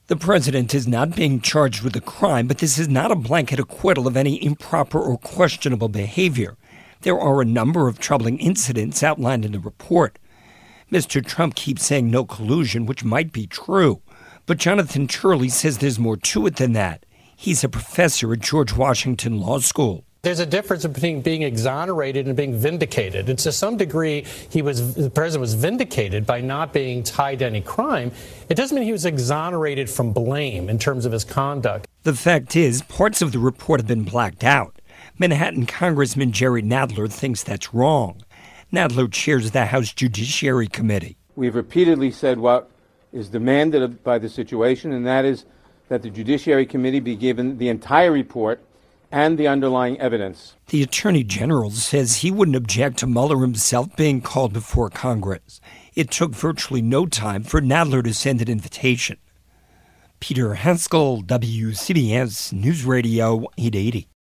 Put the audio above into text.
The president is not being charged with a crime, but this is not a blanket acquittal of any improper or questionable behavior. There are a number of troubling incidents outlined in the report. Mr. Trump keeps saying no collusion, which might be true, but Jonathan Turley says there's more to it than that. He's a professor at George Washington Law School. There's a difference between being exonerated and being vindicated. And to some degree, the president was vindicated by not being tied to any crime. It doesn't mean he was exonerated from blame in terms of his conduct. The fact is, parts of the report have been blacked out. Manhattan Congressman Jerry Nadler thinks that's wrong. Nadler chairs the House Judiciary Committee. We've repeatedly said what is demanded by the situation, and that is that the Judiciary Committee be given the entire report and the underlying evidence. The Attorney General says he wouldn't object to Mueller himself being called before Congress. It took virtually no time for Nadler to send an invitation. Peter Haskell, WCBS News Radio 880.